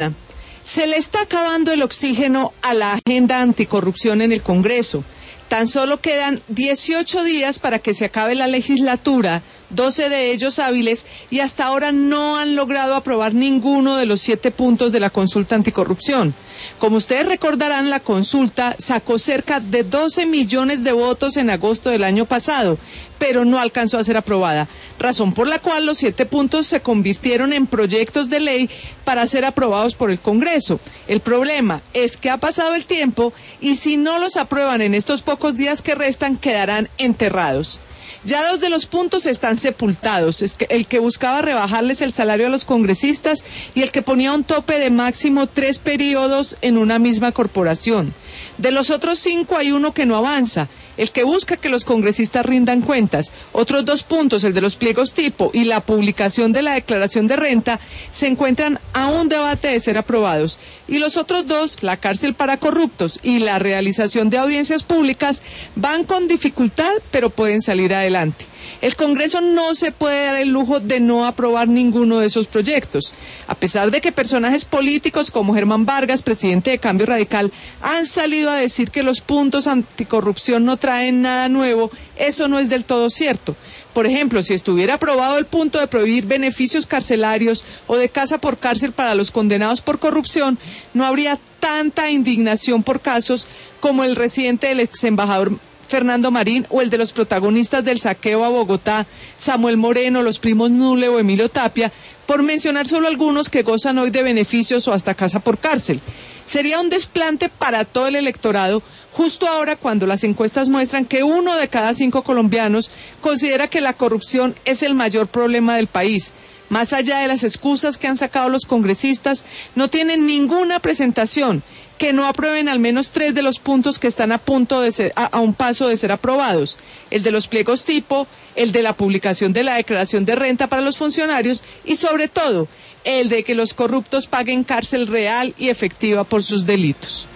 Se le está acabando el oxígeno a la agenda anticorrupción en el Congreso. Tan solo quedan 18 días para que se acabe la legislatura, 12 de ellos hábiles, y hasta ahora no han logrado aprobar ninguno de los 7 puntos de la consulta anticorrupción. Como ustedes recordarán, la consulta sacó cerca de 12 millones de votos en agosto del año pasado, pero no alcanzó a ser aprobada, razón por la cual los 7 puntos se convirtieron en proyectos de ley para ser aprobados por el Congreso. El problema es que ha pasado el tiempo y si no los aprueban en estos pocos días que restan, quedarán enterrados. Ya 2 de los puntos están sepultados, el que buscaba rebajarles el salario a los congresistas y el que ponía un tope de máximo 3 periodos en una misma corporación. De los otros 5 hay uno que no avanza, el que busca que los congresistas rindan cuentas. Otros 2 puntos, el de los pliegos tipo y la publicación de la declaración de renta, se encuentran a un debate de ser aprobados. Y los otros 2, la cárcel para corruptos y la realización de audiencias públicas, van con dificultad, pero pueden salir adelante. El Congreso no se puede dar el lujo de no aprobar ninguno de esos proyectos. A pesar de que personajes políticos como Germán Vargas, presidente de Cambio Radical, han salido a decir que los puntos anticorrupción no traen nada nuevo, eso no es del todo cierto. Por ejemplo, si estuviera aprobado el punto de prohibir beneficios carcelarios o de casa por cárcel para los condenados por corrupción, no habría tanta indignación por casos como el reciente del ex embajador Fernando Marín o el de los protagonistas del saqueo a Bogotá, Samuel Moreno, los primos Nule o Emilio Tapia, por mencionar solo algunos que gozan hoy de beneficios o hasta casa por cárcel. Sería un desplante para todo el electorado, justo ahora cuando las encuestas muestran que 1 de cada 5 colombianos considera que la corrupción es el mayor problema del país. Más allá de las excusas que han sacado los congresistas, no tienen ninguna presentación. Que no aprueben al menos 3 de los puntos que están a punto de ser, a un paso de ser aprobados: el de los pliegos tipo, el de la publicación de la declaración de renta para los funcionarios y, sobre todo, el de que los corruptos paguen cárcel real y efectiva por sus delitos.